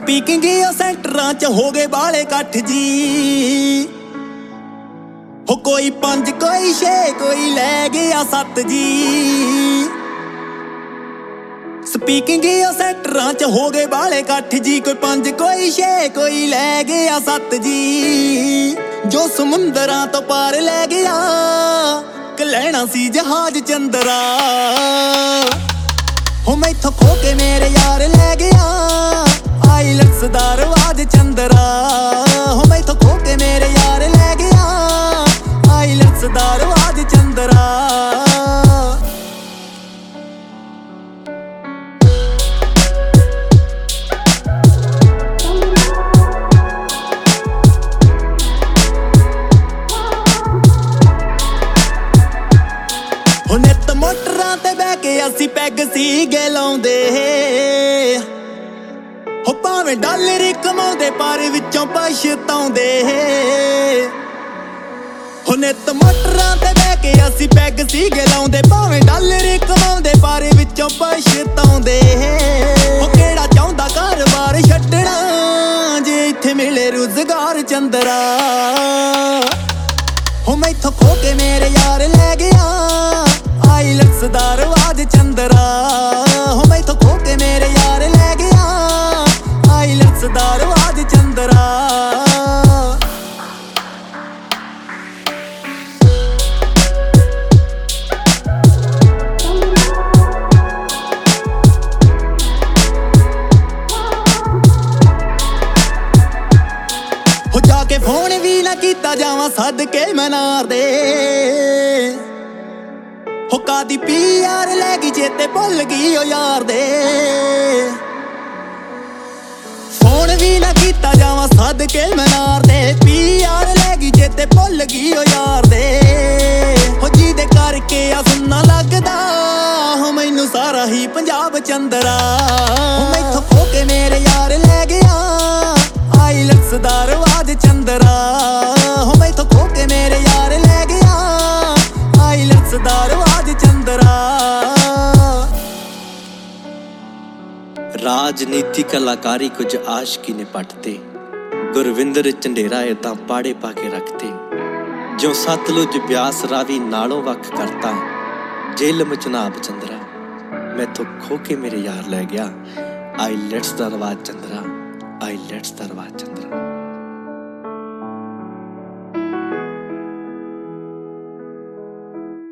Speaking ਉਹ ਸੈਂਟਰਾਂ 'ਚ ਹੋ ਗਏ ਬਾਲੇ ਇਕੱਠ ਜੀ। ਹੋ ਕੋਈ 5 ਕੋਈ 6 ਕੋਈ ਲੈ ਗਿਆ 7 ਜੀ। ਸਪੀਕਿੰਗ ਉਹ ਸੈਂਟਰਾਂ 'ਚ ਹੋ ਗਏ ਬਾਲੇ ਇਕੱਠ ਜੀ। ਕੋਈ 5 ਕੋਈ 6 ਕੋਈ ਲੈ ਗਿਆ 7 ਜੀ। ਜੋ ਸਮੁੰਦਰਾਂ ਤੋਂ ਪਾਰ ਲੈ ਗਿਆ ਕਿ ਲੈਣਾ ਸੀ ਜਹਾਜ਼ ਚੰਦਰਾ। ਹੋ ਮੈਥੋਂ ਖੋ ਕੇ ਮੇਰੇ ਯਾਰ ਲੈ ਗਿਆ ਆਈਲੈਟਸ ਦਾ ਰਵਾਜ ਚੰਦਰਾ। ਹੋ ਮੈਥੋਂ ਖੋ ਕੇ ਮੇਰੇ ਯਾਰ ਲੈ ਗਿਆ ਆਈਲੈਟਸ ਦਾ ਰਵਾਜ ਚੰਦਰਾ। ਹੋ ਨਿੱਤ ਮੋਟਰਾਂ ਤੇ ਬਹਿ ਕੇ ਅਸੀਂ ਪੈਗ ਸੀਗੇ ਲਾਉਂਦੇ। ਹੋ ਭਾਵੇਂ ਡਾਲਰ ਕਮਾਉਂਦੇ ਪਰ ਵਿੱਚੋਂ ਪਛਤਾਉਂਦੇ। ਹੋ ਨਿੱਤ ਮੋਟਰਾਂ ਤੇ ਬਹਿ ਕੇ ਅਸੀਂ ਪੈਗ ਸੀਗੇ ਲਾਉਂਦੇ। ਭਾਵੇਂ ਡਾਲਰ ਕਮਾਉਂਦੇ ਪਰ ਵਿੱਚੋਂ ਪਛਤਾਉਂਦੇ। ਹੋ ਕਿਹੜਾ ਚਾਹੁੰਦਾ ਘਰ-ਬਾਰ ਛੱਡਣਾ ਜੇ ਇੱਥੇ ਮਿਲੇ ਰੁਜ਼ਗਾਰ ਚੰਦਰਾ। ਹੋ ਮੈਥੋਂ ਖੋ ਕੇ ਮੇਰੇ ਯਾਰ ਲੈ ਗਿਆ ਆਈਲੈਟਸ ਦਾ ਰਵਾਜ ਚੰਦਰਾ। ਹੋ ਮੈਥੋਂ ਖੋ ਕੇ ਮੇਰੇ ਯਾਰ ਲੈ ਗਿਆ ਆਈਲੈਟਸ ਦਾ ਰਵਾਜ ਚੰਦਰਾ। ਹੋ ਜਾ ਕੇ ਫੋਨ ਵੀ ਨਾ ਕੀਤਾ ਜਾਵਾਂ ਸਦਕੇ ਮਨਾਰ ਦੇ। ਹੋ ਕਾਦੀ ਪੀਆਰ ਲੈ ਗਈ ਚੇਤੇ ਭੁੱਲ ਗਈ ਓ ਯਾਰ ਦੇ। ਫੋਨ ਵੀ ਨਾ ਕੀਤਾ ਜਾਵਾਂ ਸਦਕੇ ਮਨਾਰ ਦੇ। ਪੀਆਰ ਲੈ ਗਈ ਚੇਤੇ ਭੁੱਲ ਗਈ ਓ ਯਾਰ ਦੇ। ਹੋ ਜਿਹਦੇ ਕਰਕੇ ਆ ਸੁਣਨਾ ਲੱਗਦਾ ਹੋ ਮੈਨੂੰ ਸਾਰਾ ਹੀ ਪੰਜਾਬ ਚੰਦਰਾ। ਹੋ ਮੈਥੋਂ ਖੋ ਕੇ ਮੇਰੇ ਯਾਰ ਲੈ ਗਿਆ ਆਈਲੈਟਸ ਦਾ ਰਵਾਜ ਚੰਦਰਾ। ਹੋ ਮੈਥੋਂ ਖੋ ਕੇ ਮੇਰੇ ਯਾਰ ਲੈ ਗਿਆ ਆਈਲੈਟਸ ਦਾ ਰਵਾਜ ਚੰਦਰਾ। ਰਾਜਨੀਤੀ ਕਲਾਕਾਰੀ ਕੁਝ ਆਸ਼ਕੀ ਨੇ ਪੱਟਤੇ। ਗੁਰਵਿੰਦਰ ਝੰਡੇਰਾ ਇਹ ਤਾਂ ਪਾੜੇ ਪਾ ਕੇ ਰੱਖਤੇ। ਜੋ ਸਤਲੁਜ ਬਿਆਸ ਰਾਵੀ ਨਾਲੋਂ ਵੱਖ ਕਰਤਾ ਜੇਲ੍ਹ ਚਨਾਬ ਚੰਦਰਾ। ਮੈਥੋਂ ਖੋ ਕੇ ਮੇਰੇ ਯਾਰ ਲੈ ਗਿਆ ਆਈਲੈਟਸ ਦਾ ਰਵਾਜ ਚੰਦਰਾ। ਆਈਲੈਟਸ ਦਾ ਰਵਾਜ ਚੰਦਰਾ।